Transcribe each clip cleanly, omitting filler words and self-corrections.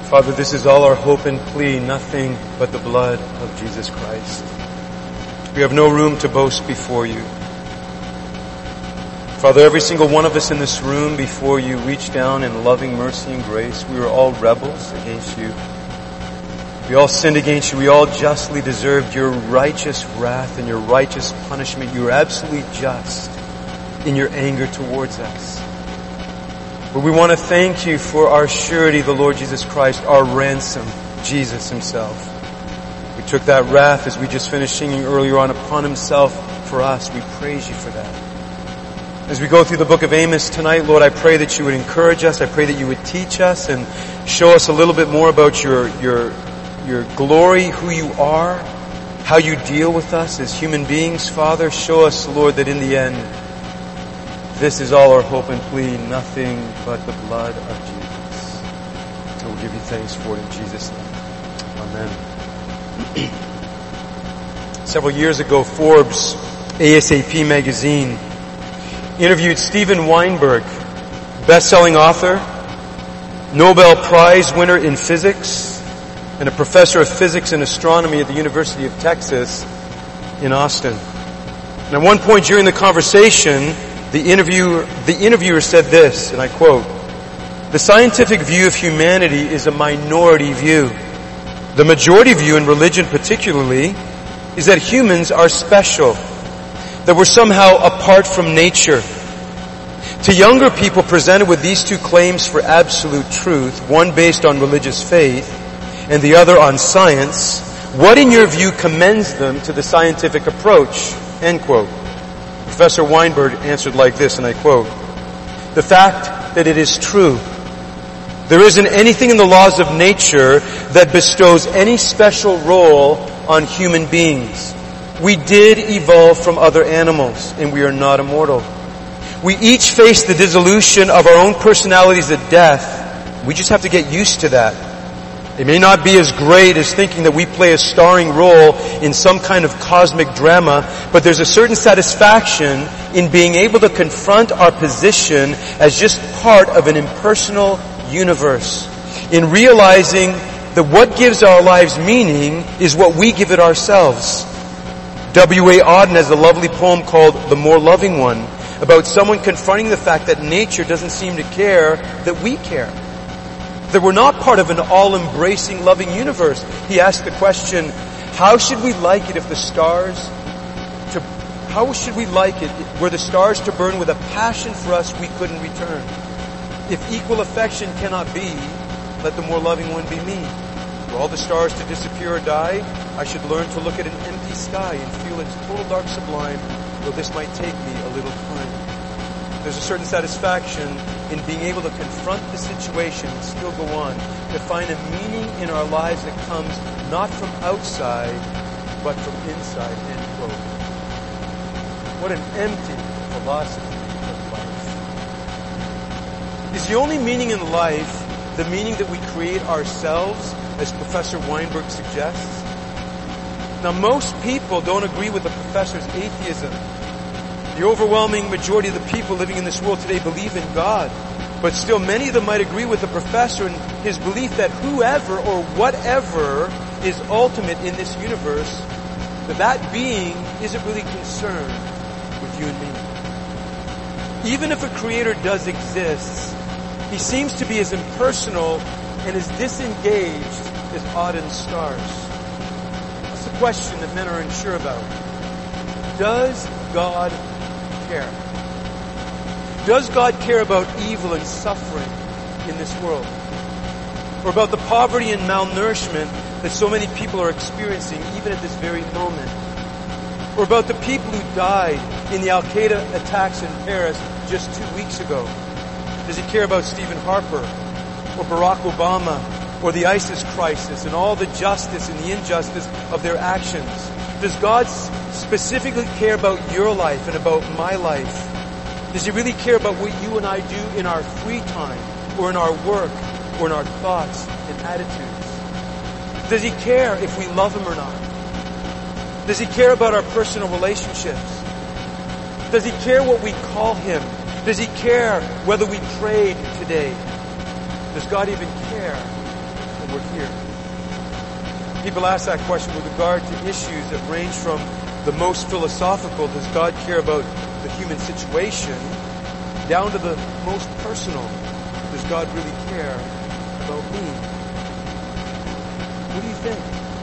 Father, this is all our hope and plea, nothing but the blood of Jesus Christ. We have no room to boast before you. Father, every single one of us in this room before you reached down in loving mercy and grace. We were all rebels against you. We all sinned against you. We all justly deserved your righteous wrath and your righteous punishment. You were absolutely just in your anger towards us. But we want to thank you for our surety, the Lord Jesus Christ, our ransom, Jesus himself. We took that wrath, as we just finished singing earlier on, upon himself for us. We praise you for that. As we go through the book of Amos tonight, Lord, I pray that you would encourage us. I pray that you would teach us and show us a little bit more about your glory, who you are, how you deal with us as human beings, Father. Show us, Lord, that in the end, this is all our hope and plea, nothing but the blood of Jesus. So we'll give you thanks for it in Jesus' name. Amen. Several years ago, Forbes, ASAP magazine, interviewed Steven Weinberg, best-selling author, Nobel Prize winner in physics, and a professor of physics and astronomy at the University of Texas in Austin. And at one point during the conversation, the interviewer said this, and I quote, "The scientific view of humanity is a minority view. The majority view, in religion particularly, is that humans are special, that we're somehow apart from nature. To younger people presented with these two claims for absolute truth, one based on religious faith and the other on science, what in your view commends them to the scientific approach?" End quote. Professor Weinberg answered like this, and I quote, "The fact that it is true. There isn't anything in the laws of nature that bestows any special role on human beings. We did evolve from other animals, and we are not immortal. We each face the dissolution of our own personalities at death. We just have to get used to that. It may not be as great as thinking that we play a starring role in some kind of cosmic drama, but there's a certain satisfaction in being able to confront our position as just part of an impersonal universe, in realizing that what gives our lives meaning is what we give it ourselves." W.A. Auden has a lovely poem called "The More Loving One," about someone confronting the fact that nature doesn't seem to care that we care. That we're not part of an all-embracing, loving universe. He asked the question, how should we like it were the stars to burn with a passion for us we couldn't return? If equal affection cannot be, let the more loving one be me. For all the stars to disappear or die, I should learn to look at an empty sky and feel its total dark sublime, though this might take me a little time. There's a certain satisfaction in being able to confront the situation and still go on, to find a meaning in our lives that comes not from outside, but from inside. End quote. What an empty philosophy of life. Is the only meaning in life the meaning that we create ourselves, as Professor Weinberg suggests? Now, most people don't agree with the professor's atheism. The overwhelming majority of the people living in this world today believe in God. But still, many of them might agree with the professor in his belief that whoever or whatever is ultimate in this universe, that being isn't really concerned with you and me. Even if a creator does exist, he seems to be as impersonal and as disengaged as Auden's stars. That's the question that men are unsure about. Does God care? Does God care about evil and suffering in this world? Or about the poverty and malnourishment that so many people are experiencing even at this very moment? Or about the people who died in the Al-Qaeda attacks in Paris just 2 weeks ago? Does he care about Stephen Harper or Barack Obama or the ISIS crisis and all the justice and the injustice of their actions? Does God specifically care about your life and about my life? Does he really care about what you and I do in our free time or in our work or in our thoughts and attitudes? Does he care if we love him or not? Does he care about our personal relationships? Does he care what we call him? Does he care whether we prayed today? Does God even care that that we're here. People ask that question with regard to issues that range from the most philosophical, does God care about the human situation, down to the most personal, does God really care about me? What do you think?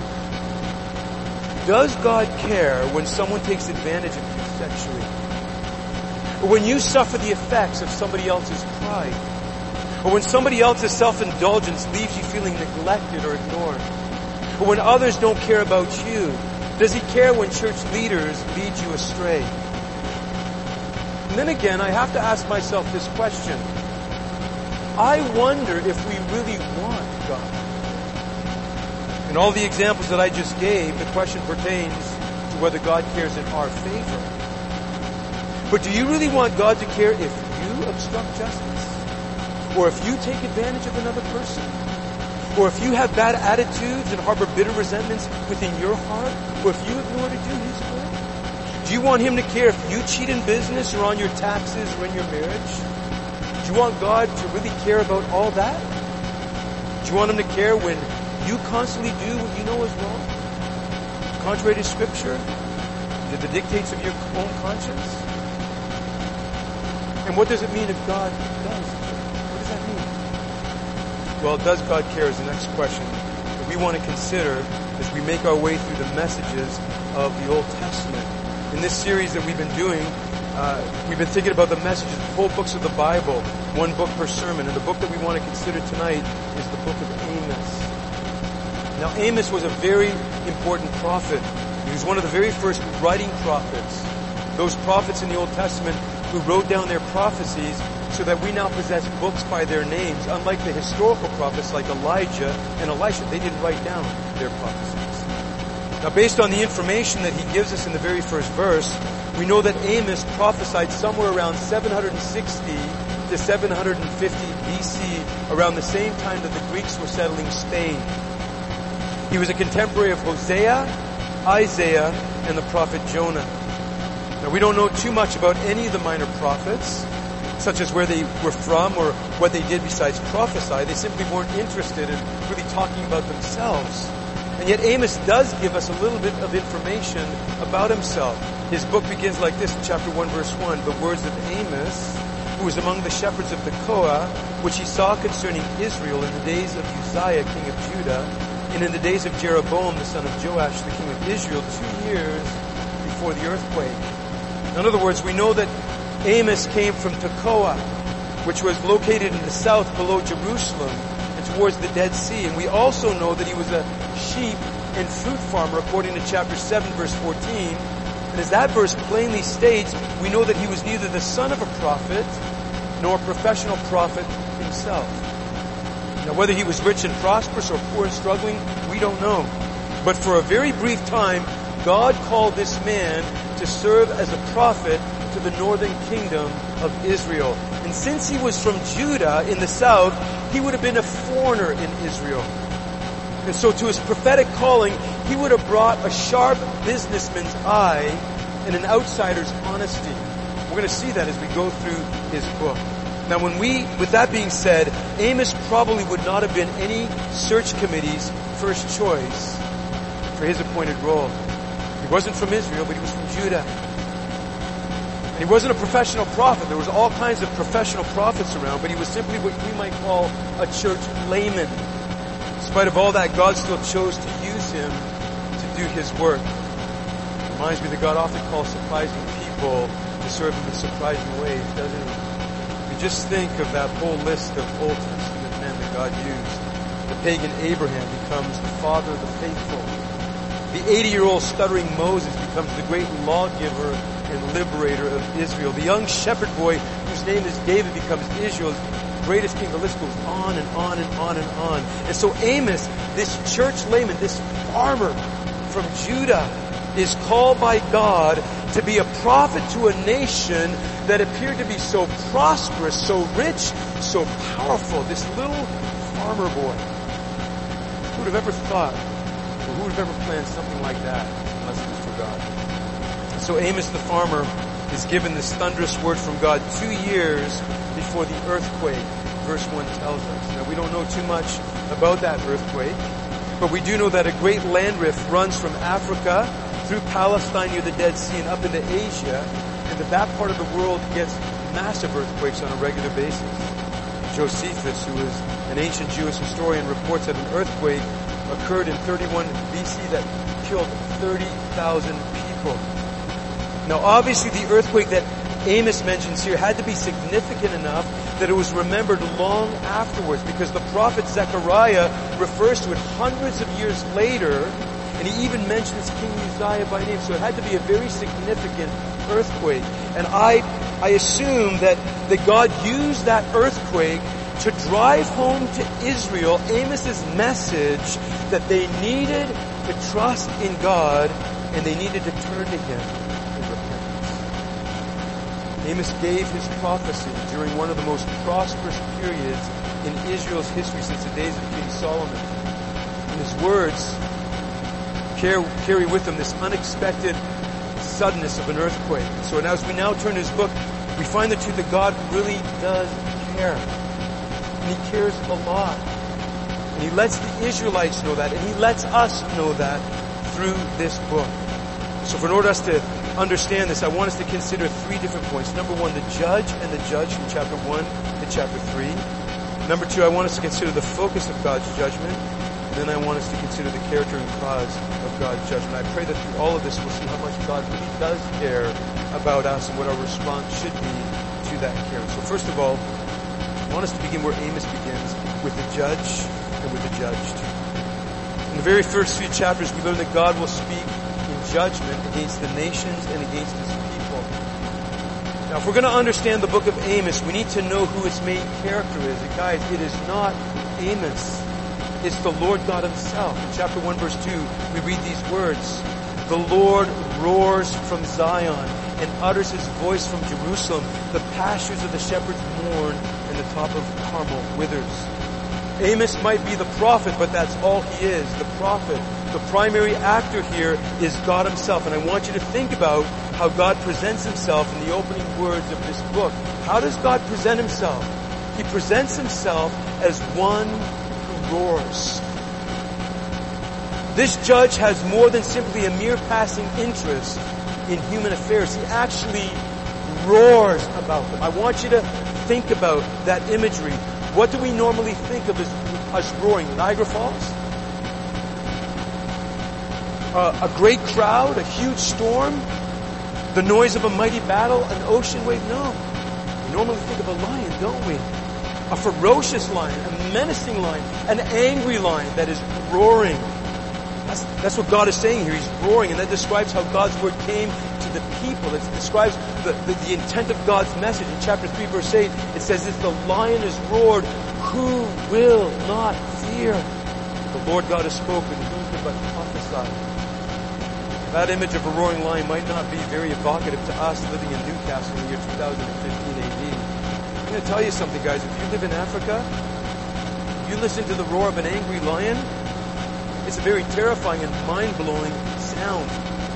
Does God care when someone takes advantage of you sexually? Or when you suffer the effects of somebody else's pride? Or when somebody else's self-indulgence leaves you feeling neglected or ignored? Or when others don't care about you? Does He care when church leaders lead you astray? And then again, I have to ask myself this question. I wonder if we really want God. In all the examples that I just gave, the question pertains to whether God cares in our favor. But do you really want God to care if you obstruct justice? Or if you take advantage of another person? Or if you have bad attitudes and harbor bitter resentments within your heart? Or if you ignore to do His will? Do you want Him to care if you cheat in business or on your taxes or in your marriage? Do you want God to really care about all that? Do you want Him to care when you constantly do what you know is wrong, contrary to Scripture, to the dictates of your own conscience? And what does it mean if God does? What does that mean? Well, does God care is the next question that we want to consider as we make our way through the messages of the Old Testament. In this series that we've been doing, we've been thinking about the messages, the whole books of the Bible, one book per sermon. And the book that we want to consider tonight is the book of Amos. Now, Amos was a very important prophet. He was one of the very first writing prophets. Those prophets in the Old Testament who wrote down their prophecies so that we now possess books by their names. Unlike the historical prophets like Elijah and Elisha, they didn't write down their prophecies. Now, based on the information that he gives us in the very first verse, we know that Amos prophesied somewhere around 760 to 750 BC, around the same time that the Greeks were settling Spain. He was a contemporary of Hosea, Isaiah, and the prophet Jonah. Now, we don't know too much about any of the minor prophets, such as where they were from or what they did besides prophesy. They simply weren't interested in really talking about themselves. And yet Amos does give us a little bit of information about himself. His book begins like this in chapter 1, verse 1. The words of Amos, who was among the shepherds of Tekoa, which he saw concerning Israel in the days of Uzziah, king of Judah, and in the days of Jeroboam, the son of Joash, the king of Israel, 2 years before the earthquake. In other words, we know that Amos came from Tekoa, which was located in the south below Jerusalem and towards the Dead Sea. And we also know that he was a sheep and fruit farmer, according to chapter 7, verse 14. And as that verse plainly states, we know that he was neither the son of a prophet nor a professional prophet himself. Now, whether he was rich and prosperous or poor and struggling, we don't know. But for a very brief time, God called this man to serve as a prophet to the northern kingdom of Israel. And since he was from Judah in the south, he would have been a foreigner in Israel. And so to his prophetic calling, he would have brought a sharp businessman's eye and an outsider's honesty. We're going to see that as we go through his book. Now, with that being said, Amos probably would not have been any search committee's first choice for his appointed role. He wasn't from Israel, but he was from Judah. And he wasn't a professional prophet. There was all kinds of professional prophets around, but he was simply what we might call a church layman. In spite of all that, God still chose to use him to do his work. It reminds me that God often calls surprising people to serve him in surprising ways, doesn't he? We just think of that whole list of Old Testament men that God used. The pagan Abraham becomes the father of the faithful. The 80-year-old stuttering Moses becomes the great lawgiver and liberator of Israel. The young shepherd boy whose name is David becomes Israel's greatest king. The list goes on and on and on and on. And so Amos, this church layman, this farmer from Judah, is called by God to be a prophet to a nation that appeared to be so prosperous, so rich, so powerful. This little farmer boy. Who would have ever thought, or who would have ever planned something like that unless it was for God? So Amos the farmer is given this thunderous word from God 2 years before the earthquake, verse 1 tells us. Now, we don't know too much about that earthquake, but we do know that a great land rift runs from Africa through Palestine near the Dead Sea and up into Asia, and that part of the world gets massive earthquakes on a regular basis. Josephus, who is an ancient Jewish historian, reports that an earthquake occurred in 31 BC that killed 30,000 people. Now obviously the earthquake that Amos mentions here had to be significant enough that it was remembered long afterwards, because the prophet Zechariah refers to it hundreds of years later, and he even mentions King Uzziah by name. So it had to be a very significant earthquake. And I assume that God used that earthquake to drive home to Israel Amos's message that they needed to trust in God and they needed to turn to Him in repentance. Amos gave his prophecy during one of the most prosperous periods in Israel's history since the days of King Solomon. And his words carry with them this unexpected suddenness of an earthquake. So as we now turn to his book, we find the truth that God really does care. And He cares a lot. And He lets the Israelites know that, and He lets us know that through this book. So in order for us to understand this, I want us to consider three different points. Number one, the judge and the judge from chapter 1 to chapter 3. Number two, I want us to consider the focus of God's judgment. And then I want us to consider the character and cause of God's judgment. I pray that through all of this we'll see how much God really does care about us and what our response should be to that care. So first of all, I want us to begin where Amos begins, with the judge and with the judged. In the very first few chapters, we learn that God will speak in judgment against the nations and against His people. Now, if we're going to understand the book of Amos, we need to know who its main character is. And guys, it is not Amos. It's the Lord God Himself. In chapter 1, verse 2, we read these words: "The Lord roars from Zion and utters His voice from Jerusalem. The pastures of the shepherds mourn, and the top of Carmel withers." Amos might be the prophet, but that's all he is, the prophet. The primary actor here is God Himself. And I want you to think about how God presents Himself in the opening words of this book. How does God present Himself? He presents Himself as one who roars. This judge has more than simply a mere passing interest in human affairs. He actually roars about them. I want you to think about that imagery. What do we normally think of as us roaring? Niagara Falls? A great crowd? A huge storm? The noise of a mighty battle? An ocean wave? No. We normally think of a lion, don't we? A ferocious lion, a menacing lion, an angry lion that is roaring. That's what God is saying here. He's roaring, and that describes how God's word came to the people. It describes the intent of God's message. In chapter 3, verse 8, it says, "If the lion is roared, who will not fear? The Lord God has spoken, who can but prophesy?" That image of a roaring lion might not be very evocative to us living in Newcastle in the year 2015 AD. I'm going to tell you something, guys. If you live in Africa, you listen to the roar of an angry lion, it's a very terrifying and mind-blowing sound.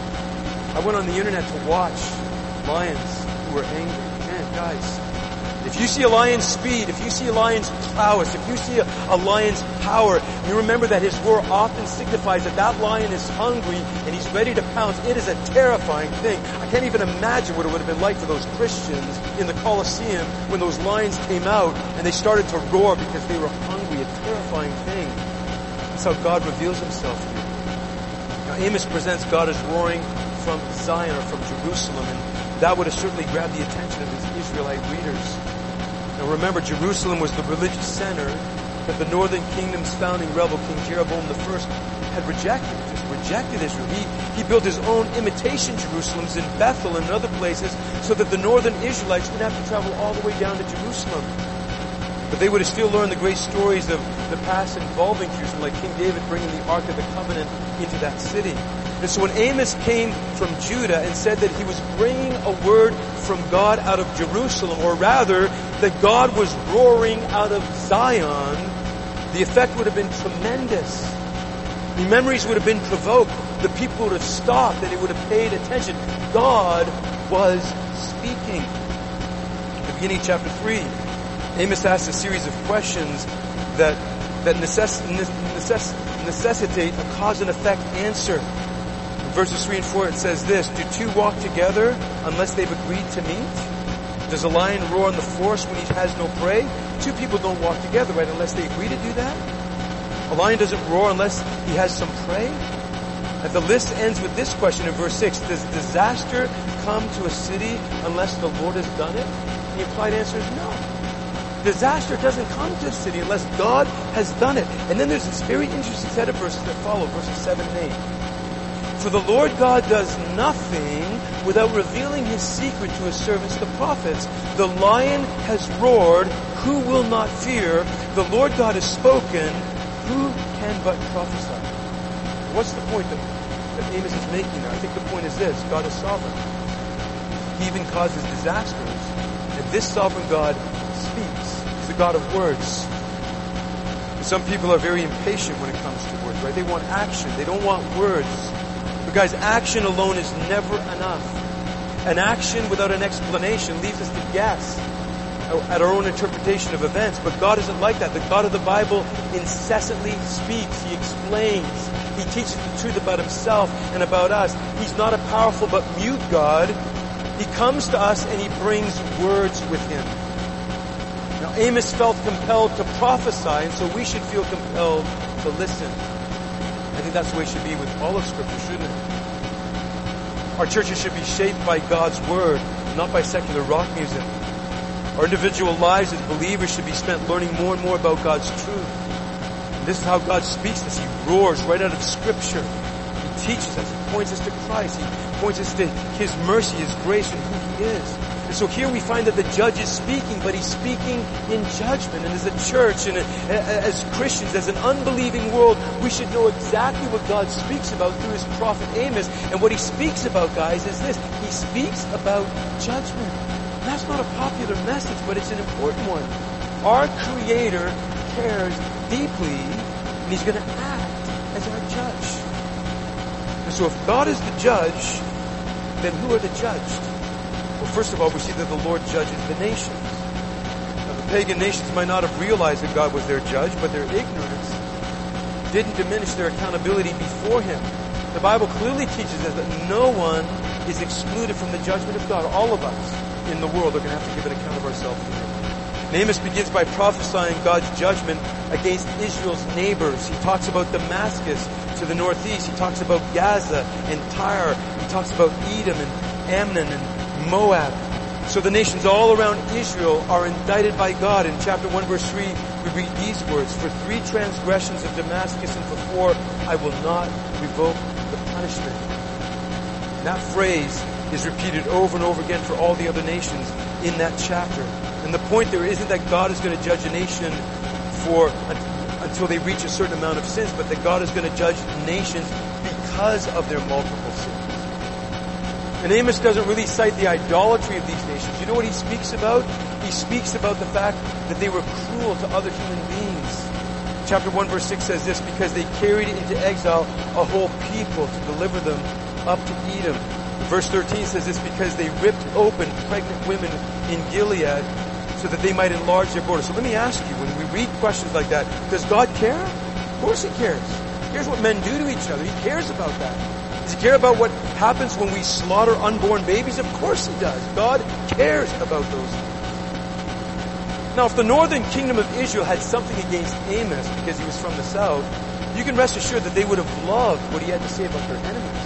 I went on the internet to watch lions who were angry. Man, guys, if you see a lion's speed, if you see a lion's prowess, if you see a lion's power, you remember that his roar often signifies that that lion is hungry and he's ready to pounce. It is a terrifying thing. I can't even imagine what it would have been like for those Christians in the Colosseum when those lions came out and they started to roar because they were hungry. A terrifying thing. That's how God reveals Himself here. Now, Amos presents God as roaring from Zion or from Jerusalem, and that would have certainly grabbed the attention of his Israelite readers. Now remember, Jerusalem was the religious center that the northern kingdom's founding rebel, King Jeroboam I, had rejected. Just rejected Israel. He built his own imitation Jerusalems in Bethel and other places so that the northern Israelites wouldn't have to travel all the way down to Jerusalem. But they would have still learned the great stories of the past involving Jerusalem, like King David bringing the Ark of the Covenant into that city. And so when Amos came from Judah and said that he was bringing a word from God out of Jerusalem, or rather, that God was roaring out of Zion, the effect would have been tremendous. The memories would have been provoked. The people would have stopped and they would have paid attention. God was speaking. At the beginning of chapter 3, Amos asked a series of questions that that necessitate a cause and effect answer. In verses 3 and 4 it says this, do two walk together unless they've agreed to meet? Does a lion roar in the forest when he has no prey? Two people don't walk together, right, unless they agree to do that? A lion doesn't roar unless he has some prey? And the list ends with this question in verse 6. Does disaster come to a city unless the Lord has done it? The implied answer is no. Disaster doesn't come to a city unless God has done it. And then there's this very interesting set of verses that follow, verses 7 and 8. For the Lord God does nothing without revealing His secret to His servants, the prophets. The lion has roared, who will not fear? The Lord God has spoken, who can but prophesy? What's the point that Amos is making there? I think the point is this, God is sovereign. He even causes disasters. And this sovereign God speaks. He's the God of words. And some people are very impatient when it comes to words, right? They want action. They don't want words. But guys, action alone is never enough. An action without an explanation leaves us to guess at our own interpretation of events. But God isn't like that. The God of the Bible incessantly speaks. He explains. He teaches the truth about Himself and about us. He's not a powerful but mute God. He comes to us and He brings words with Him. Now Amos felt compelled to prophesy, and so we should feel compelled to listen. I think that's the way it should be with all of Scripture, shouldn't it? Our churches should be shaped by God's Word, not by secular rock music. Our individual lives as believers should be spent learning more and more about God's truth. And this is how God speaks to us. He roars right out of Scripture. He teaches us. He points us to Christ. He points us to His mercy, His grace, and who He is. And so here we find that the judge is speaking, but He's speaking in judgment. And as a church and as Christians, as an unbelieving world, we should know exactly what God speaks about through His prophet Amos. And what He speaks about, guys, is this. He speaks about judgment. And that's not a popular message, but it's an important one. Our Creator cares deeply, and He's going to act as our judge. And so if God is the judge, then who are the judged? Well, first of all, we see that the Lord judges the nations. Now, the pagan nations might not have realized that God was their judge, but their ignorance didn't diminish their accountability before Him. The Bible clearly teaches us that no one is excluded from the judgment of God. All of us in the world are going to have to give an account of ourselves to Him. Amos begins by prophesying God's judgment against Israel's neighbors. He talks about Damascus to the northeast. He talks about Gaza and Tyre. He talks about Edom and Ammon and Moab. So the nations all around Israel are indicted by God. In chapter 1 verse 3 we read these words, for 3 transgressions of Damascus and for 4 I will not revoke the punishment. That phrase is repeated over and over again for all the other nations in that chapter. And the point there isn't that God is going to judge a nation until they reach a certain amount of sins, but that God is going to judge nations because of their multiple sins. And Amos doesn't really cite the idolatry of these nations. You know what he speaks about? He speaks about the fact that they were cruel to other human beings. Chapter 1 verse 6 says this, because they carried into exile a whole people to deliver them up to Edom. Verse 13 says this, because they ripped open pregnant women in Gilead so that they might enlarge their borders. So let me ask you, when we read questions like that, does God care? Of course He cares. Here's what men do to each other. He cares about that. Does He care about what happens when we slaughter unborn babies? Of course He does. God cares about those things. Now, if the northern kingdom of Israel had something against Amos because he was from the south, you can rest assured that they would have loved what he had to say about their enemies.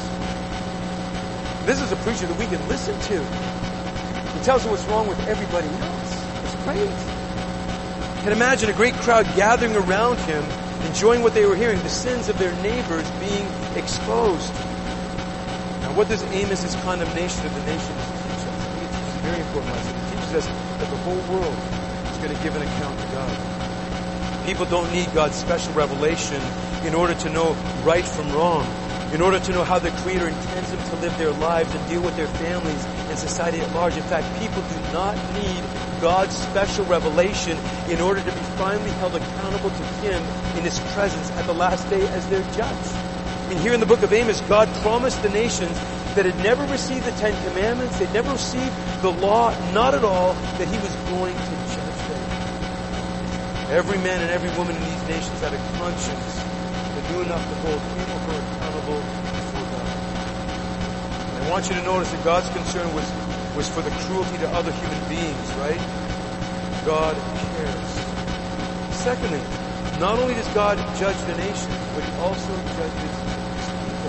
This is a preacher that we can listen to. He tells us what's wrong with everybody else. It's great. Can imagine a great crowd gathering around him, enjoying what they were hearing, the sins of their neighbors being exposed. Now, what does Amos' condemnation of the nations teach us? I think it teaches a very important lesson. It teaches us that the whole world is going to give an account to God. People don't need God's special revelation in order to know right from wrong, in order to know how the Creator intends them to live their lives and deal with their families and society at large. In fact, people do not need God's special revelation in order to be finally held accountable to Him in His presence at the last day as their judge. I mean, here in the book of Amos, God promised the nations that had never received the 10 Commandments, they'd never received the law, not at all, that He was going to judge them. Every man and every woman in these nations had a conscience that knew enough to hold him or her accountable before God. And I want you to notice that God's concern was for the cruelty to other human beings, right? God cares. Secondly, not only does God judge the nation, but He also judges His people.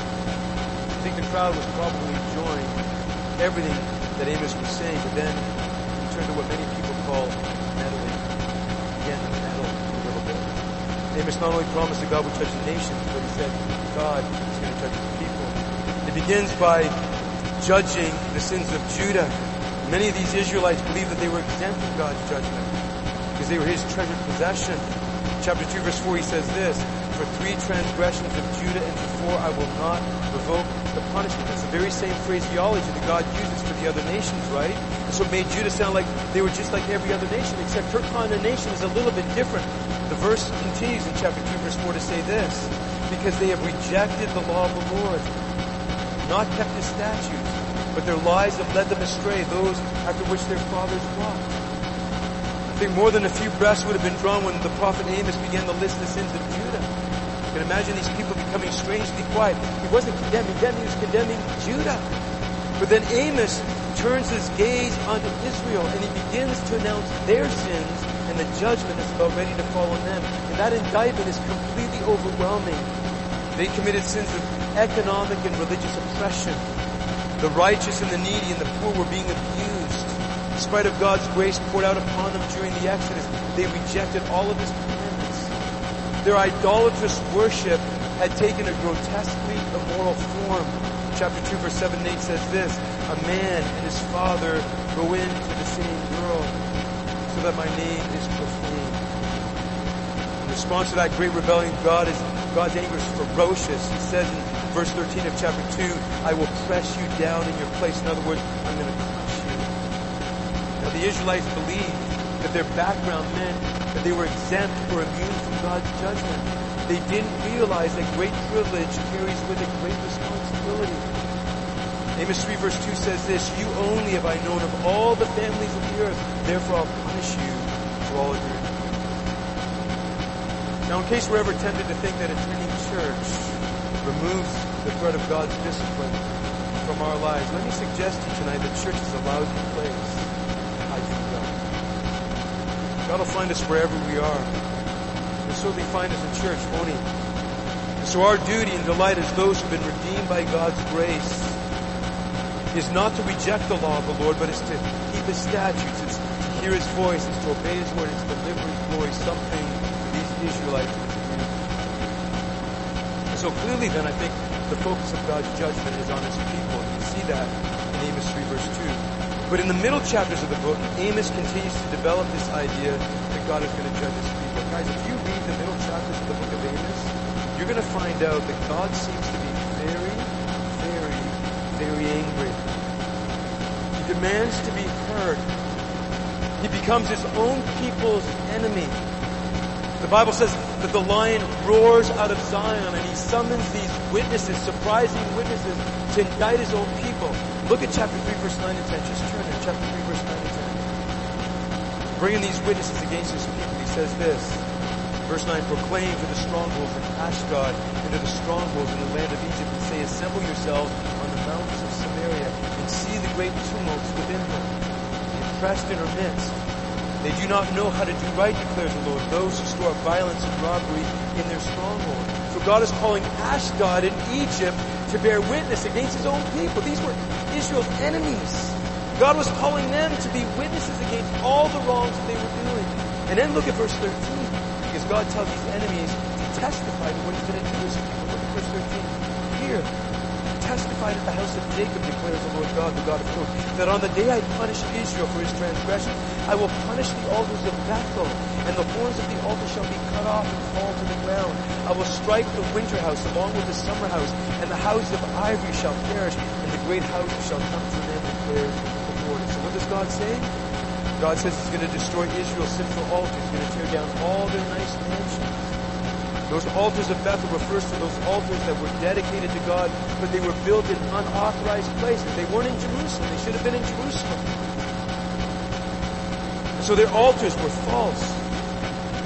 I think the crowd was probably enjoying everything that Amos was saying, but then he turned to what many people call meddling. Again, meddle a little bit. Amos not only promised that God would judge the nations, but he said God is going to judge His people. It begins by judging the sins of Judah. Many of these Israelites believed that they were exempt from God's judgment because they were His treasured possession. Chapter 2, verse 4, he says this, "For 3 transgressions of Judah and before I will not revoke the punishment." That's the very same phraseology that God uses for the other nations, right? And so it made Judah sound like they were just like every other nation, except her condemnation is a little bit different. The verse continues in chapter 2, verse 4 to say this, "Because they have rejected the law of the Lord, not kept His statutes, but their lies have led them astray, those after which their fathers walked." I think more than a few breaths would have been drawn when the prophet Amos began to list the sins of Judah. You can imagine these people becoming strangely quiet. He wasn't condemning them, he was condemning Judah. But then Amos turns his gaze onto Israel and he begins to announce their sins and the judgment is about ready to fall on them. And that indictment is completely overwhelming. They committed sins of economic and religious oppression. The righteous and the needy and the poor were being abused. In spite of God's grace poured out upon them during the Exodus, they rejected all of His commandments. Their idolatrous worship had taken a grotesquely immoral form. Chapter 2, verse 7 and 8 says this, "A man and his father go into the same girl, so that my name is profaned." In response to that great rebellion, God's anger is ferocious. He says in verse 13 of chapter 2, "I will press you down in your place." In other words, I'm going to crush you. Now the Israelites believed that their background meant that they were exempt or immune from God's judgment. They didn't realize that great privilege carries with it great responsibility. Amos 3 verse 2 says this, "You only have I known of all the families of the earth, therefore I'll punish you for all of your iniquities." Now in case we're ever tempted to think that attending church removes the threat of God's discipline from our lives, let me suggest to you tonight that church is a lousy place. I think God will find us wherever we are. He'll certainly find us in church, won't He? And so our duty and delight as those who've been redeemed by God's grace is not to reject the law of the Lord, but it's to keep His statutes. It's to hear His voice. It's to obey His word. It's to live for His glory, something these Israelites were to do. And so clearly then I think the focus of God's judgment is on His people. And you see that in Amos 3 verse 2. But in the middle chapters of the book, Amos continues to develop this idea that God is going to judge His people. Guys, if you read the middle chapters of the book of Amos, you're going to find out that God seems to be very, very, very angry. He demands to be heard. He becomes His own people's enemy. The Bible says that the lion roars out of Zion and He summons these witnesses, surprising witnesses, to indict His own people. Look at chapter 3, verse 9 and 10. Just turn there. Chapter 3, verse 9 and 10. Bringing these witnesses against His people, He says this. Verse 9, "Proclaim to the strongholds of Ashdod and to the strongholds in the land of Egypt and say, assemble yourselves on the mountains of Samaria and see the great tumults within them. The oppressed in her midst. They do not know how to do right, declares the Lord, those who store up violence and robbery in their stronghold." So God is calling Ashdod and Egypt to bear witness against His own people. These were Israel's enemies. God was calling them to be witnesses against all the wrongs that they were doing. And then look at verse 13. Because God tells these enemies to testify to what He's going to do to His people. Look at verse 13. Here, testified at the house of Jacob, declares the Lord God, the God of hosts, that on the day I punish Israel for his transgression, I will punish the altars of Bethel, and the horns of the altar shall be cut off and fall to the ground. I will strike the winter house along with the summer house, and the house of ivory shall perish, and the great houses shall come to an end, declares the Lord. So what does God say? God says He's going to destroy Israel's sinful altars. He's going to tear down all their nice mansions. Those altars of Bethel refers to those altars that were dedicated to God, but they were built in unauthorized places. They weren't in Jerusalem. They should have been in Jerusalem. So their altars were false.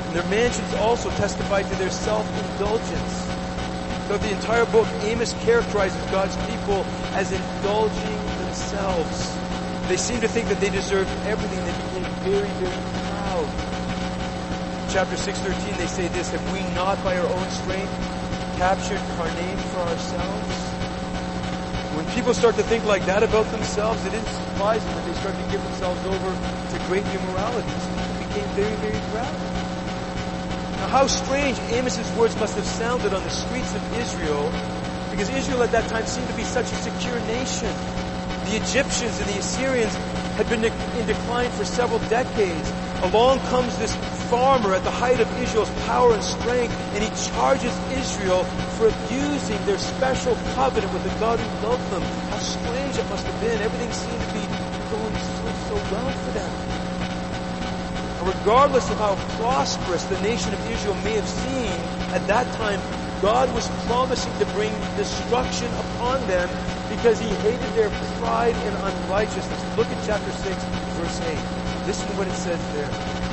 And their mansions also testify to their self-indulgence. Throughout the entire book, Amos characterizes God's people as indulging themselves. They seem to think that they deserved everything. They became very, very proud. Chapter 6:13, they say this: have we not by our own strength captured Carnaim for ourselves? When people start to think like that about themselves, it isn't surprising that they start to give themselves over to great immorality. These people became very, very proud. Now, how strange Amos's words must have sounded on the streets of Israel, because Israel at that time seemed to be such a secure nation. The Egyptians and the Assyrians had been in decline for several decades. Along comes this farmer at the height of Israel's power and strength, and he charges Israel for abusing their special covenant with the God who loved them. How strange it must have been. Everything seemed to be going so well for them. Regardless of how prosperous the nation of Israel may have seemed at that time, God was promising to bring destruction upon them because He hated their pride and unrighteousness. Look at chapter 6, verse 8. Listen to what it says there.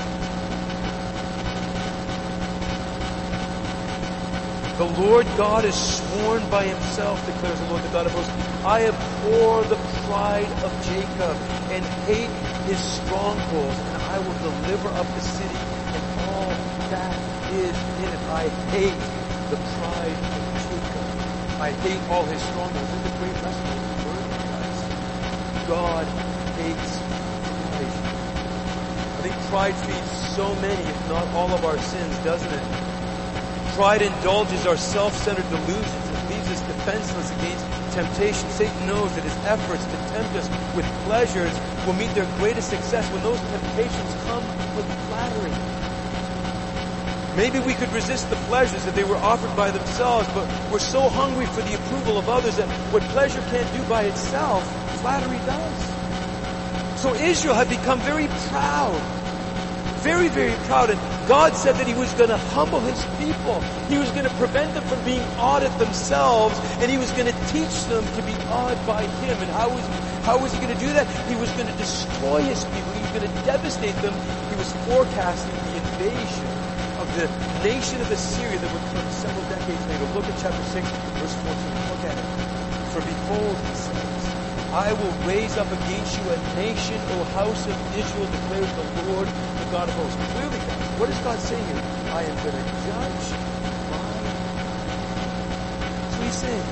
The Lord God is sworn by Himself, declares the Lord, the God of hosts. I abhor the pride of Jacob and hate his strongholds, and I will deliver up the city and all that is in it. I hate the pride of Jacob. I hate all his strongholds. This is a great lesson in the Word, guys. God hates pride. I think pride feeds so many, if not all of our sins, doesn't it? Pride indulges our self-centered delusions and leaves us defenseless against temptation. Satan knows that his efforts to tempt us with pleasures will meet their greatest success when those temptations come with flattery. Maybe we could resist the pleasures if they were offered by themselves, but we're so hungry for the approval of others that what pleasure can't do by itself, flattery does. So Israel had become very proud. Very, very proud. And God said that He was going to humble His people. He was going to prevent them from being awed at themselves, and He was going to teach them to be awed by Him. And how was He going to do that? He was going to destroy His people. He was going to devastate them. He was forecasting the invasion of the nation of Assyria that would come several decades later. Look at chapter 6, verse 14. Look at it. For behold, He says, I will raise up against you a nation, O house of Israel, declares the Lord, the God of hosts. Clearly, what is God saying here? I am going to judge my people. That's what He's saying.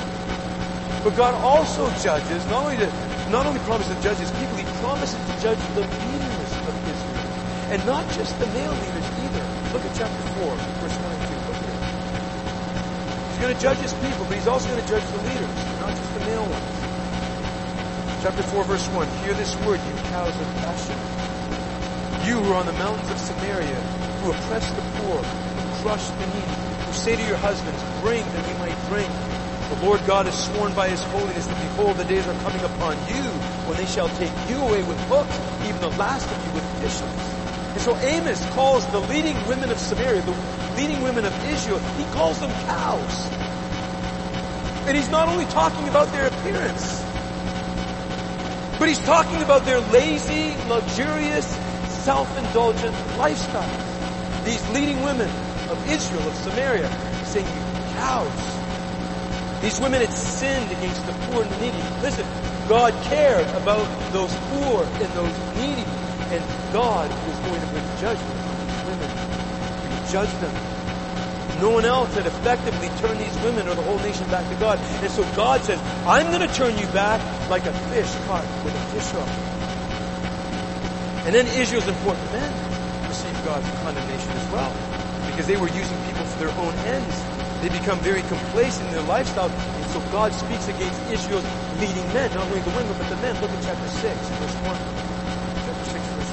But God also judges, not only promises to judge His people, He promises to judge the leaders of Israel. And not just the male leaders either. Look at chapter 4, verse 1 and 2. Look at it. He's going to judge His people, but He's also going to judge the leaders, not just the male ones. Chapter 4, verse 1. Hear this word, you cows of Bashan. You who are on the mountains of Samaria, who oppress the poor, who crush the needy, who say to your husbands, bring that we might drink. The Lord God has sworn by His holiness that behold, the days are coming upon you when they shall take you away with hooks, even the last of you with fishhooks. And so Amos calls the leading women of Samaria, the leading women of Israel, he calls them cows. And he's not only talking about their appearance, but he's talking about their lazy, luxurious, self-indulgent lifestyle. These leading women of Israel, of Samaria, saying, you cows. These women had sinned against the poor and the needy. Listen, God cared about those poor and those needy. And God was going to bring judgment on these women. He would judge them. No one else had effectively turned these women or the whole nation back to God. And so God says, I'm going to turn you back like a fish caught with a fish hook. And then Israel's important men received God's condemnation as well, because they were using people for their own ends. They become very complacent in their lifestyle. And so God speaks against Israel's leading men, not only the women, but the men. Look at chapter 6, verse 1. Chapter 6, verse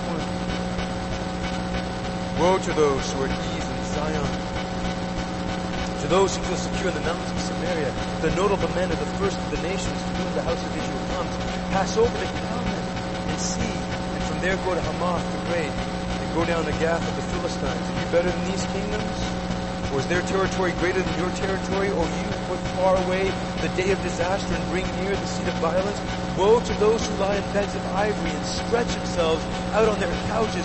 1. Woe to those who are at ease in Zion, to those who feel secure in the mountains of Samaria, the notable men are the first of the nations to whom the house of Israel comes. Pass over to Carmel and see, and from there go to Hamath to raid, and go down to Gath of the Philistines. Are you better than these kingdoms? Or is their territory greater than your territory? O you who put far away the day of disaster and bring near the seat of violence? Woe to those who lie in beds of ivory and stretch themselves out on their couches.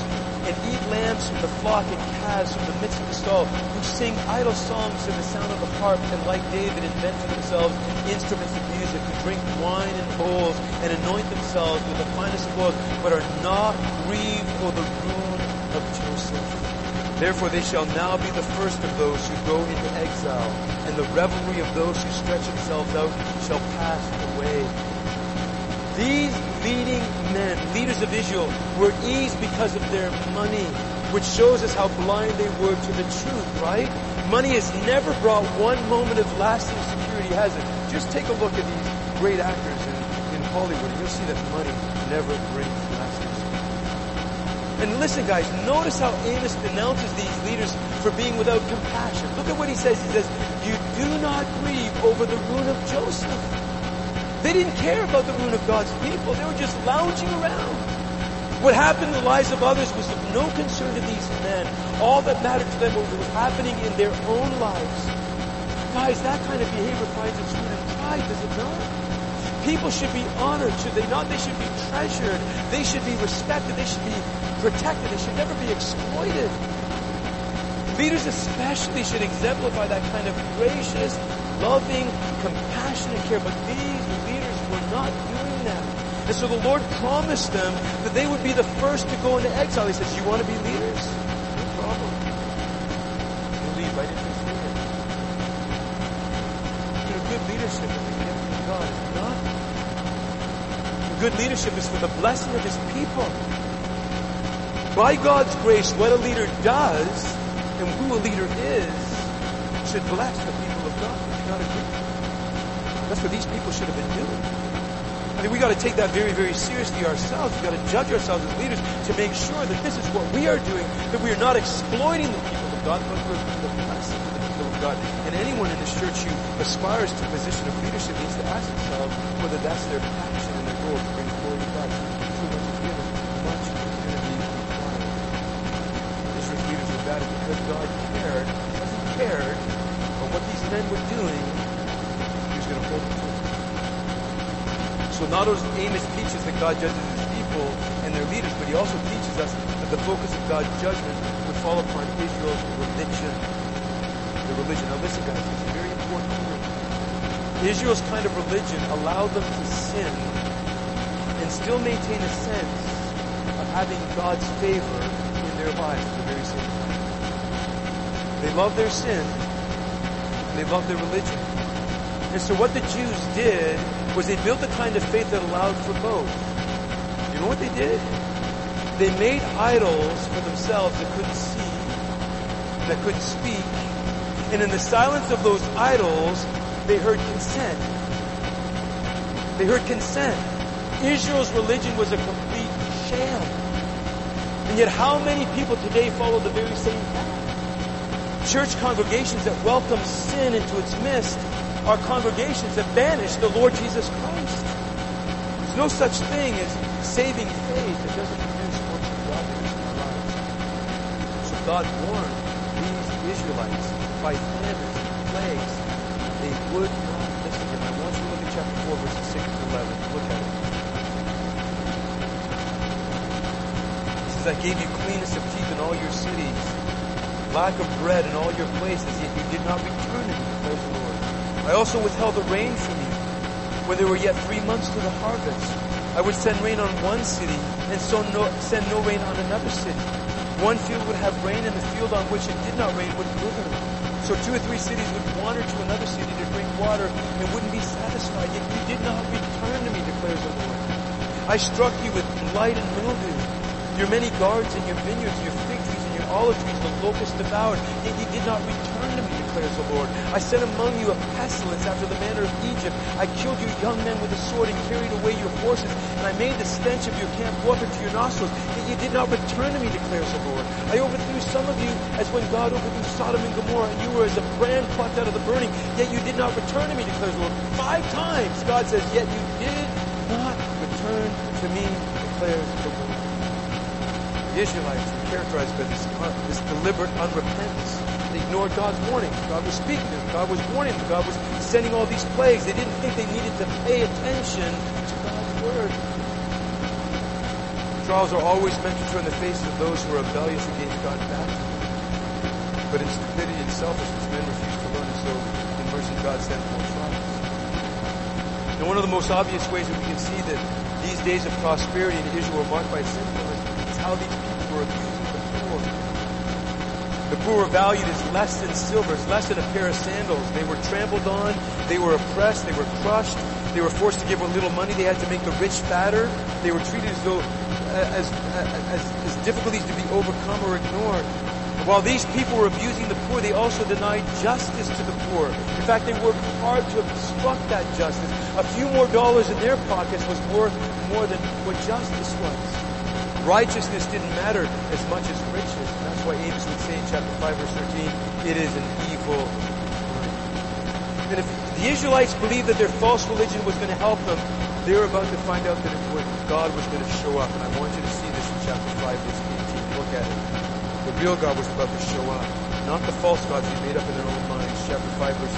and eat lambs from the flock and calves from the midst of the stall, who sing idle songs to the sound of the harp, and like David invent for themselves instruments of music, who drink wine in bowls and anoint themselves with the finest of oils, but are not grieved for the ruin of Joseph. Therefore they shall now be the first of those who go into exile, and the revelry of those who stretch themselves out shall pass away. These leading men, leaders of Israel, were at ease because of their money, which shows us how blind they were to the truth, right? Money has never brought one moment of lasting security, has it? Just take a look at these great actors in Hollywood, and you'll see that money never brings lasting security. And listen, guys, notice how Amos denounces these leaders for being without compassion. Look at what he says. He says, you do not grieve over the ruin of Joseph. They didn't care about the ruin of God's people. They were just lounging around. What happened in the lives of others was of no concern to these men. All that mattered to them was what was happening in their own lives. Guys, that kind of behavior finds its root in pride, does it not? People should be honored, should they not? They should be treasured. They should be respected. They should be protected. They should never be exploited. Leaders especially should exemplify that kind of gracious, loving, compassionate care. But these leaders were not doing that. And so the Lord promised them that they would be the first to go into exile. He says, you want to be leaders? No problem. You lead right into His kingdom. You know, good leadership is a gift from God, is it not? Good leadership is for the blessing of His people. By God's grace, what a leader does and who a leader is should bless the people of God. Do you not agree? That's what these people should have been doing. I mean, we got to take that very, very seriously ourselves. We got to judge ourselves as leaders to make sure that this is what we are doing, that we are not exploiting the people of God, but we're the blessing of the people of God. And anyone in this church who aspires to a position of leadership needs to ask themselves whether that's their passion and their goal to bring glory to God. Too much is given, much is going to be required. Israel's leaders were bad because God cared. Because He cared about what these men were doing, He was going to hold them to it. So not only Amos teaches that God judges His people and their leaders, but he also teaches us that the focus of God's judgment would fall upon Israel's religion. The religion. Now listen, guys, it's a very important point. Israel's kind of religion allowed them to sin and still maintain a sense of having God's favor in their lives at the very same time. They loved their sin, and they loved their religion. And so what the Jews did was they built the kind of faith that allowed for both. You know what they did? They made idols for themselves that couldn't see, that couldn't speak. And in the silence of those idols, they heard consent. They heard consent. Israel's religion was a complete sham. And yet how many people today follow the very same path? Church congregations that welcome sin into its midst are congregations that banish the Lord Jesus Christ. There's no such thing as saving faith that doesn't produce works of godliness in our lives. So God warned these Israelites by famines and plagues they would not listen to Him. I want you to look at chapter 4, verses 6 to 11. Look at it. He says, I gave you cleanness of teeth in all your cities, lack of bread in all your places, yet you did not return to me, declares the Lord. I also withheld the rain from you when there were yet 3 months to the harvest. I would send rain on one city and send no rain on another city. One field would have rain and the field on which it did not rain would wither. So 2 or 3 cities would wander to another city to drink water and wouldn't be satisfied. Yet you did not return to me, declares the Lord. I struck you with blight and mildew. Your many gardens and your vineyards, your fig trees and your olive trees, the locust devoured. Yet you did not return to me, declares the Lord. I sent among you a pestilence after the manner of Egypt. I killed your young men with a sword and carried away your horses. And I made the stench of your camp water to your nostrils. Yet you did not return to me, declares the Lord. I overthrew some of you as when God overthrew Sodom and Gomorrah, and you were as a brand plucked out of the burning. Yet you did not return to me, declares the Lord. 5 times God says, yet you did not return to me, declares the Lord. The Israelites were characterized by this deliberate unrepentance. They ignored God's warning. God was speaking to them. God was warning them. God was sending all these plagues. They didn't think they needed to pay attention to God's word. Trials are always meant to turn the faces of those who are rebellious against God's back. But in stupidity and selfishness, men refuse to learn, and so in mercy God sends more trials. And one of the most obvious ways that we can see that these days of prosperity in Israel were marked by sinfulness is how these people were abusing the poor. The poor were valued as less than silver, as less than a pair of sandals. They were trampled on, they were oppressed, they were crushed, they were forced to give what little money they had to make the rich fatter. They were treated as though as difficulties to be overcome or ignored. While these people were abusing the poor, they also denied justice to the poor. In fact, they worked hard to obstruct that justice. A few more dollars in their pockets was worth more than what justice was. Righteousness didn't matter as much as riches. And that's why Amos would say in chapter 5, verse 13, it is an evil mind. And if the Israelites believed that their false religion was going to help them, they were about to find out that God was going to show up. And I want you to see this in chapter 5, verse 18. Look at it. The real God was about to show up, not the false gods they made up in their own minds. Chapter 5, verse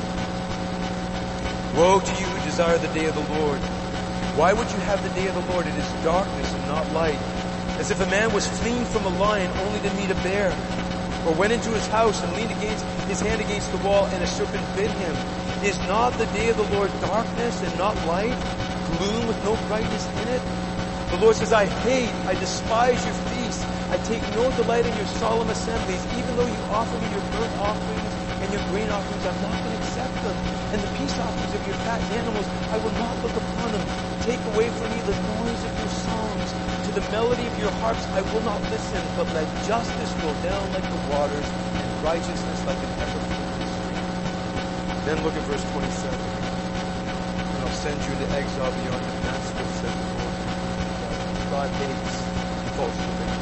18. Woe to you who desire the day of the Lord. Why would you have the day of the Lord? It is darkness and not light. As if a man was fleeing from a lion only to meet a bear, or went into his house and leaned his hand against the wall and a serpent bit him. Is not the day of the Lord darkness and not light, gloom with no brightness in it? The Lord says, I despise your feasts. I take no delight in your solemn assemblies. Even though you offer me your burnt offerings and your grain offerings, I'm not going to accept them. And the peace offerings of your fat animals, I will not look upon them. Take away from me the noise of your songs. To the melody of your harps I will not listen, but let justice roll down like the waters and righteousness like an ever-flowing stream. Then look at verse 27. And I'll send you into exile beyond Damascus, says the Lord. God hates false religion.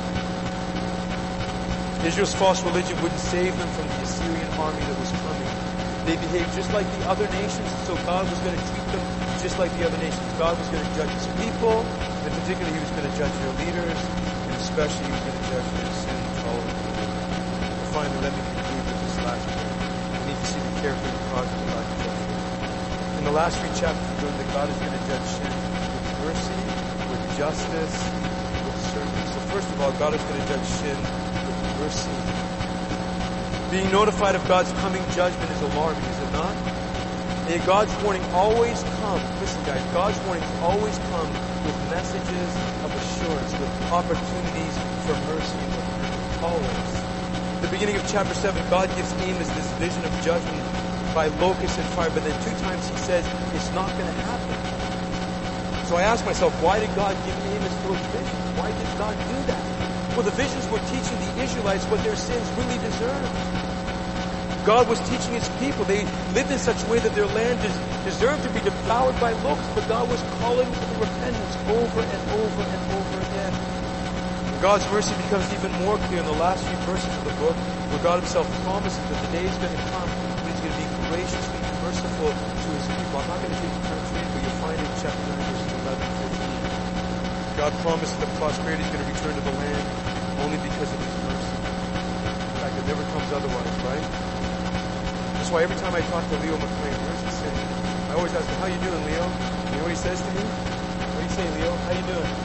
Israel's false religion wouldn't save them from the Assyrian army that was coming. They behaved just like the other nations, so God was going to treat them just like the other nations. God was going to judge His people. In particular, He was going to judge their leaders, and especially He was going to judge their sin following the Lord. And finally, let me conclude with this last point. We need to see the character and cause of God's judgment. In the last three chapters, we learned that God is going to judge sin with mercy, with justice, with service. So first of all, God is going to judge sin with mercy. Being notified of God's coming judgment is alarming, is it not? May God's warning always come. Listen, guys, God's warnings always come with messages of assurance, with opportunities for mercy and always. At the beginning of chapter 7, God gives Amos this vision of judgment by locusts and fire, but then 2 times He says it's not going to happen. So I ask myself, why did God give Amos those visions? Why did God do that? Well, the visions were teaching the Israelites what their sins really deserved. God was teaching His people. They lived in such a way that their land deserved to be devoured by locusts, but God was calling for the repentance over and over and over again. God's mercy becomes even more clear in the last few verses of the book, where God Himself promises that the day is going to come when He's going to be graciously merciful to His people. I'm not going to take the time to read, but you'll find it in chapter 9, verses 11 and 15. God promises that prosperity is going to return to the land only because of His mercy. In fact, it never comes otherwise, right? That's why every time I talk to Leo McLean, where's he sitting? I always ask him, how you doing, Leo? You know what he says to me? What do you say, Leo? How you doing?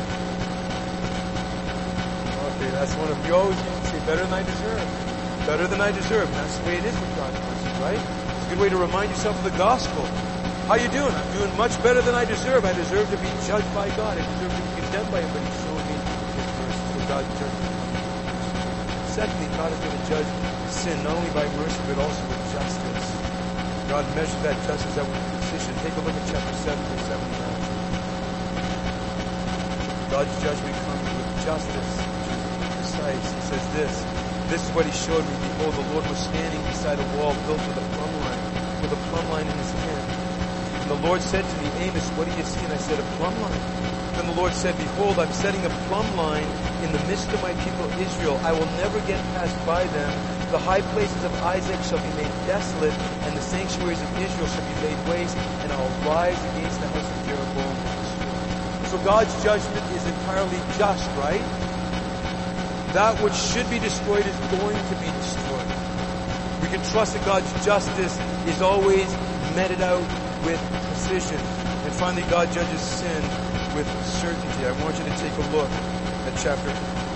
Okay, that's one of you always used to say, better than I deserve. Better than I deserve. And that's the way it is with God's mercy, right? It's a good way to remind yourself of the gospel. How you doing? I'm doing much better than I deserve. I deserve to be judged by God. I deserve to be condemned by Him, but He showed me His mercy. So God's judgment. Secondly, God is going to judge sin not only by mercy but also with justice. God measures that justice out with precision. Take a look at chapter 7, verse 7 and 9. God's judgment comes with justice, which is precise. He says this is what He showed me. Behold, the Lord was standing beside a wall built with a plumb line in His hand. And the Lord said to me, Amos, what do you see? And I said, a plumb line. Then the Lord said, behold, I'm setting a plumb line in the midst of my people Israel. I will never get past by them. The high places of Isaac shall be made desolate, and the sanctuaries of Israel shall be laid waste, and I will rise against the house of Jeroboam and destroy. So God's judgment is entirely just, right? That which should be destroyed is going to be destroyed. We can trust that God's justice is always meted out with precision. And finally, God judges sin with certainty. I want you to take a look at chapter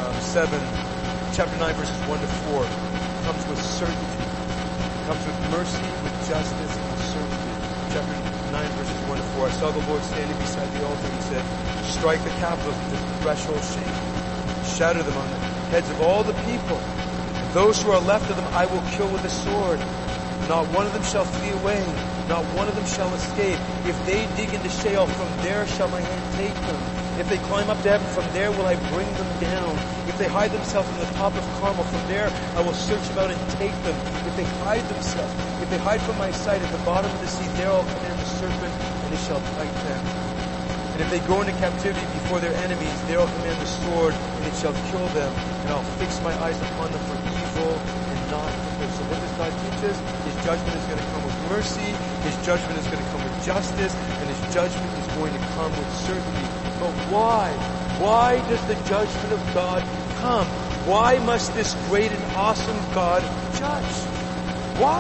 9, verses 1 to 4. It comes with certainty. It comes with mercy, with justice, and certainty. Chapter 9, verses 1 to 4. I saw the Lord standing beside the altar. He said, strike the capitals with the threshold shame. Shatter them on the heads of all the people. And those who are left of them I will kill with the sword. Not one of them shall flee away. Not one of them shall escape. If they dig into Sheol, from there shall my hand take them. If they climb up to heaven, from there will I bring them down. If they hide themselves in the top of Carmel, from there I will search them out and take them. If they hide themselves, if they hide from my sight at the bottom of the sea, there I'll command the serpent, and it shall bite them. And if they go into captivity before their enemies, there I'll command the sword, and it shall kill them. And I'll fix my eyes upon them for evil and not for good. So what does God teach us? His judgment is going to come with mercy. His judgment is going to come with justice. And His judgment is going to come with certainty. But why? Why does the judgment of God come? Why must this great and awesome God judge? Why?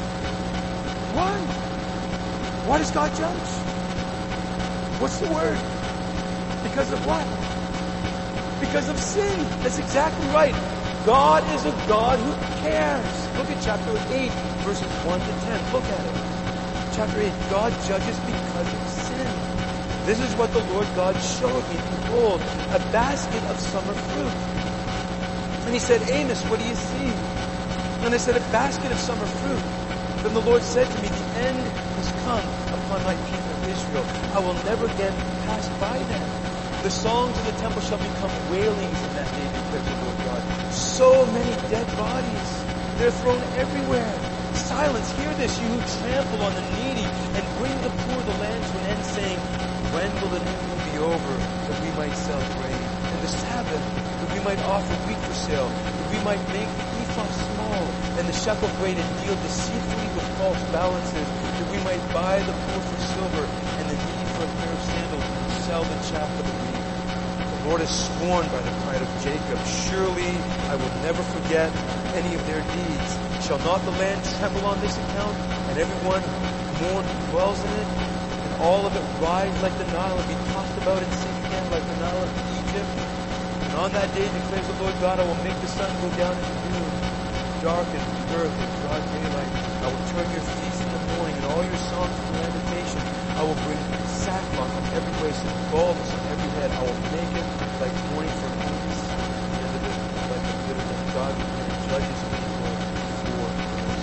Why? Why does God judge? What's the word? Because of what? Because of sin. That's exactly right. God is a God who cares. Look at chapter 8, verses 1 to 10. Look at it. Chapter 8, God judges because of sin. This is what the Lord God showed me. Behold, a basket of summer fruit. And He said, Amos, what do you see? And I said, a basket of summer fruit. Then the Lord said to me, the end has come upon my people Israel. I will never again pass by them. The songs of the temple shall become wailings in that day, declares the Lord God. So many dead bodies. They're thrown everywhere. Silence, hear this, you who trample on the needy and bring the poor the land to an end, saying, when will the new moon be over, that we might sell grain? And the Sabbath, that we might offer wheat for sale, that we might make the ephah small, and the shekel grain, and deal deceitfully with false balances, that we might buy the poor for silver, and the needy for a pair of sandals, and sell the chaff for the wheat. The Lord is sworn by the pride of Jacob. Surely I will never forget any of their deeds. Shall not the land tremble on this account, and everyone mourn who dwells in it? And all of it rise like the Nile, and be tossed about and sink again like the Nile of Egypt? And on that day, declares the Lord God, I will make the sun go down into noon, darken the earth in broad daylight. I will turn your feast in the morning, and all your songs to lamentation. I will bring sackcloth on every waist, and baldness on every head. I will make it like mourning for moons, and the end like the bitterness. God judges people for this.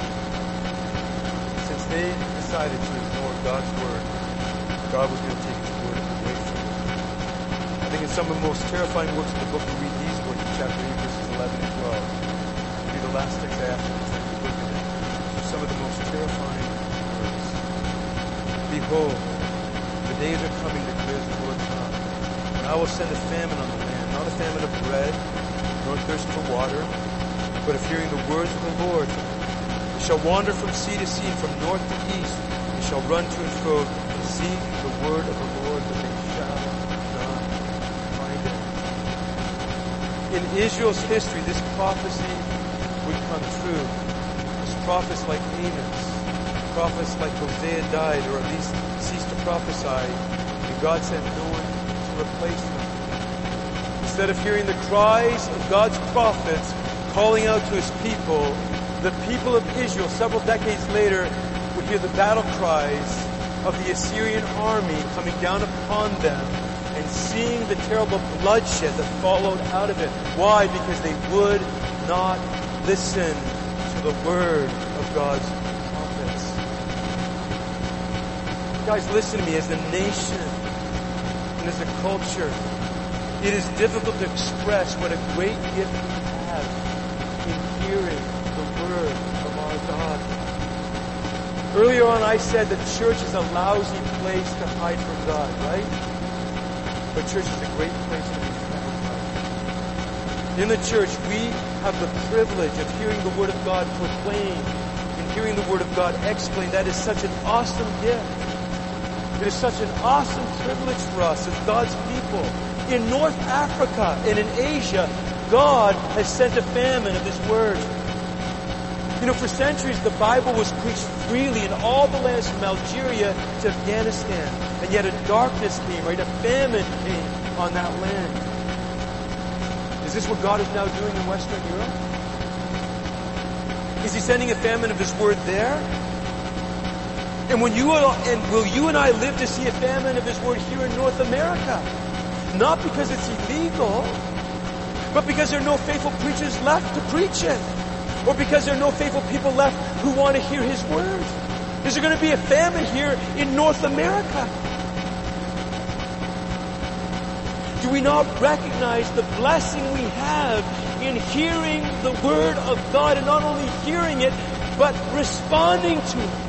Since they decided to ignore God's word, God was going to take His word away from them. I think in some of the most terrifying works of the book, we read these words in chapter 8, verses 11 and 12. It'll be the last text I ask you to look at it. These are some of the most terrifying words. Behold, the days are coming, declares the Lord God, when I will send a famine on the land, not a famine of bread, nor thirst for water, but of hearing the words of the Lord. They shall wander from sea to sea, and from north to east. They shall run to and fro to seek the word of the Lord, but they shall not find it. In Israel's history, this prophecy would come true. This prophets like Amos, prophets like Hosea died, or at least ceased to prophesy, and God sent no one to replace them. Instead of hearing the cries of God's prophets calling out to His people, the people of Israel, several decades later, would hear the battle cries of the Assyrian army coming down upon them and seeing the terrible bloodshed that followed out of it. Why? Because they would not listen to the word of God's prophets. Guys, listen to me. As a nation and as a culture, it is difficult to express what a great gift we have in hearing the word of our God. Earlier on I said that church is a lousy place to hide from God, right? But church is a great place to be found. In the church, we have the privilege of hearing the word of God proclaimed and hearing the word of God explained. That is such an awesome gift. It is such an awesome privilege for us as God's people. In North Africa and in Asia, God has sent a famine of His word. For centuries the Bible was preached freely in all the lands from Algeria to Afghanistan. And yet a darkness came, right? A famine came on that land. Is this what God is now doing in Western Europe? Is He sending a famine of His Word there? And will you and I live to see a famine of His Word here in North America? Not because it's illegal, but because there are no faithful preachers left to preach it. Or because there are no faithful people left who want to hear His Word. Is there going to be a famine here in North America? Do we not recognize the blessing we have in hearing the Word of God, and not only hearing it, but responding to it,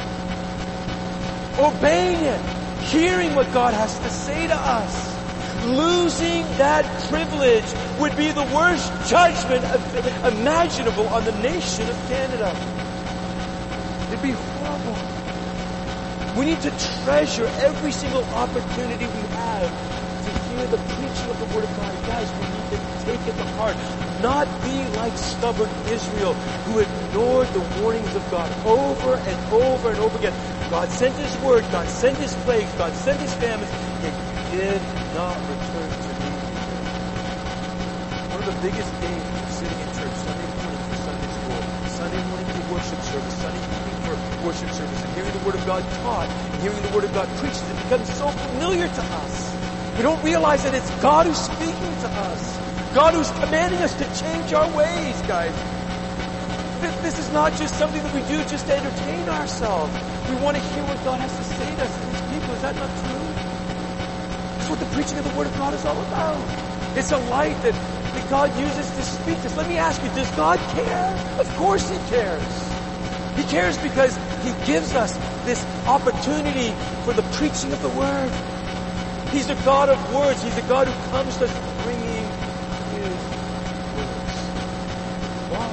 obeying it, hearing what God has to say to us? Losing that privilege would be the worst judgment imaginable on the nation of Canada. It'd be horrible. We need to treasure every single opportunity we have to hear the preaching of the Word of God. Guys, we need to take it to heart. Not be like stubborn Israel, who ignored the warnings of God over and over and over again. God sent His Word, God sent His plagues, God sent His famines, yet He did not return to me. One of the biggest dangers of sitting in church Sunday morning for Sunday school, Sunday morning for worship service, Sunday evening for worship service, and hearing the Word of God taught, and hearing the Word of God preached, it becomes so familiar to us. We don't realize that it's God who's speaking to us. God who's commanding us to change our ways, guys. This is not just something that we do just to entertain ourselves. We want to hear what God has to say to us and His people. Is that not true? That's what the preaching of the Word of God is all about. It's a light that God uses to speak to us. Let me ask you, does God care? Of course He cares. He cares because He gives us this opportunity for the preaching of the Word. He's a God of words. He's a God who comes to us bringing His words. Why?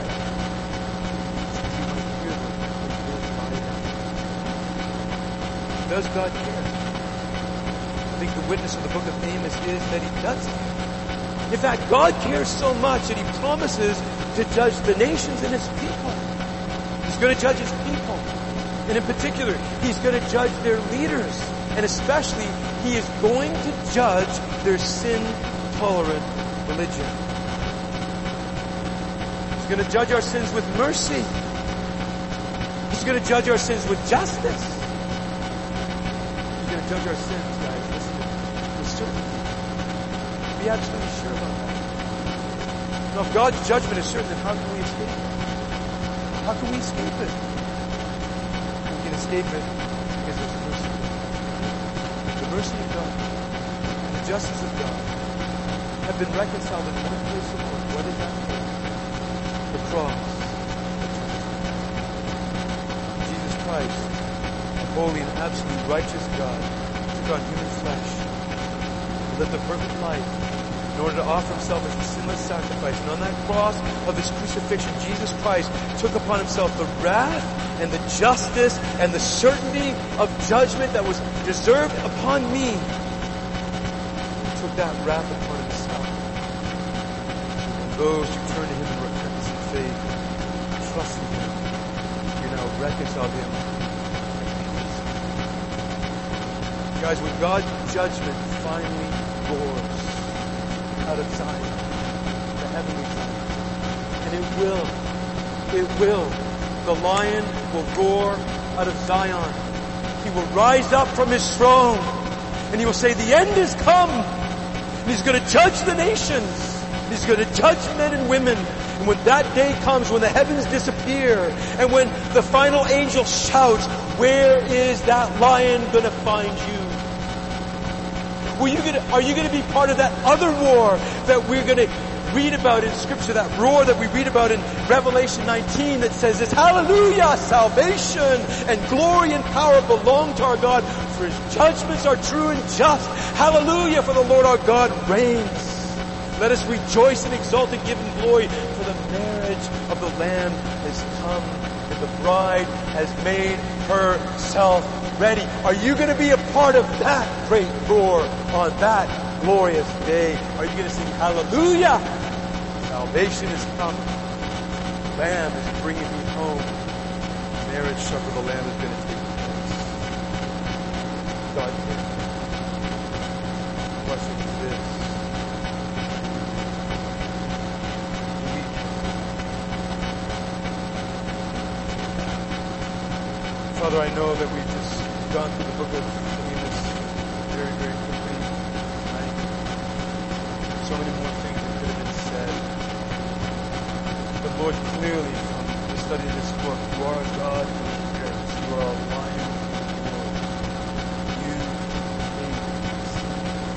Does God care? I think the witness of the book of Amos is that He does care. In fact, God cares so much that He promises to judge the nations and His people. He's going to judge His people. And in particular, He's going to judge their leaders. And especially, He is going to judge their sin-tolerant religion. He's going to judge our sins with mercy. He's going to judge our sins with justice. Judge our sins, guys. Listen, with certainty. Be absolutely sure about that. Now, if God's judgment is certain, then how can we escape it? How can we escape it? We can escape it because there's mercy. The mercy of God and the justice of God have been reconciled in one place alone. What is that? The cross. Jesus Christ, holy and absolute righteous God, took on human flesh, lived a perfect life in order to offer Himself as a sinless sacrifice. And on that cross of His crucifixion, Jesus Christ took upon Himself the wrath and the justice and the certainty of judgment that was deserved upon me. He took that wrath upon Himself. And those who turn to Him in repentance and faith, trust in Him, you're now reconciled to Him. Guys, when God's judgment finally roars out of Zion, the heavenly Zion, and it will, the lion will roar out of Zion. He will rise up from His throne, and He will say, the end is come, and He's going to judge the nations. He's going to judge men and women. And when that day comes, when the heavens disappear, and when the final angel shouts, where is that lion going to find you? Are you going to be part of that other war that we're going to read about in Scripture, that roar that we read about in Revelation 19 that says this, hallelujah, salvation and glory and power belong to our God, for His judgments are true and just. Hallelujah, for the Lord our God reigns. Let us rejoice and exult and give Him glory, for the marriage of the Lamb has come, and the bride has made herself ready. Are you going to be a part of that great roar on that glorious day? Are you going to sing hallelujah? Salvation is come. The Lamb is bringing me home. home, marriage supper of the Lamb is going to take place. God, blessing is this. Father, I know that we've just gone through the book of Amos very, very quickly tonight. So many more things that could have been said. But Lord, clearly from the study of this book, you are a God who cares. You are a lion of the world. You hate sin.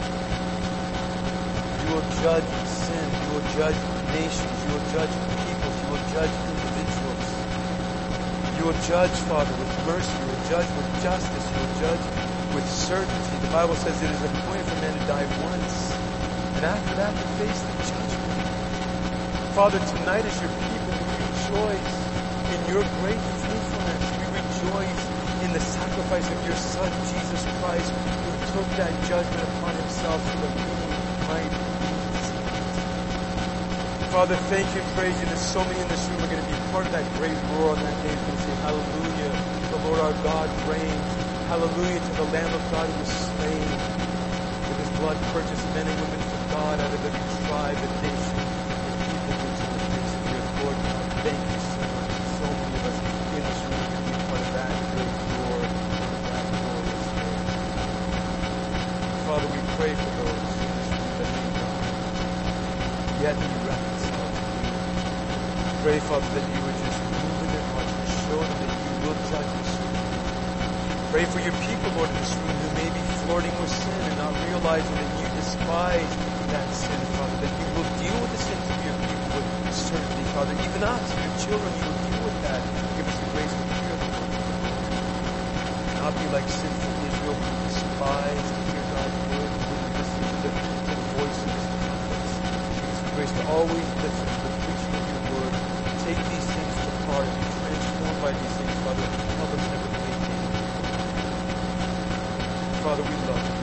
You will judge sin. You will judge nations. You will judge peoples. You will judge individuals. You will judge, Father, with mercy. You will judge with justice. You will judge with certainty. The Bible says it is appointed for man to die once, and after that to face the judgment. Father, tonight as your people, we rejoice in your great faithfulness. We rejoice in the sacrifice of your Son, Jesus Christ, who took that judgment upon himself so that we might be saved. Father, thank you and praise you that so many in this room are going to be part of that great roar on that day. We're going to say, hallelujah, the Lord our God reigns. Hallelujah to the Lamb of God who was slain. With his blood purchased men and women for God out of every tribe and nation and people which on the face of the earth. Lord, thank you so much. So many of us in this room are going to be part of that great roar, that glorious day. Father, we pray for those in this room that need God, yet be reconciled to you. Pray, Father, that you would just move in their hearts and show them that you will judge us. Pray for your people, Lord, in this room who may be flirting with sin and not realizing that you despise that sin, Father, that you will deal with the sins of your people with certainty, Father. Even us, your children, you will deal with that. Give us the grace to fear the Lord. Not be like sinful Israel who despised to hear God's word and wouldn't listen to the voice of his prophets. Give us the grace to always listen to the preaching of your word. Take these things to heart and be transformed by these things, Father. Help us never to make Father, we love you.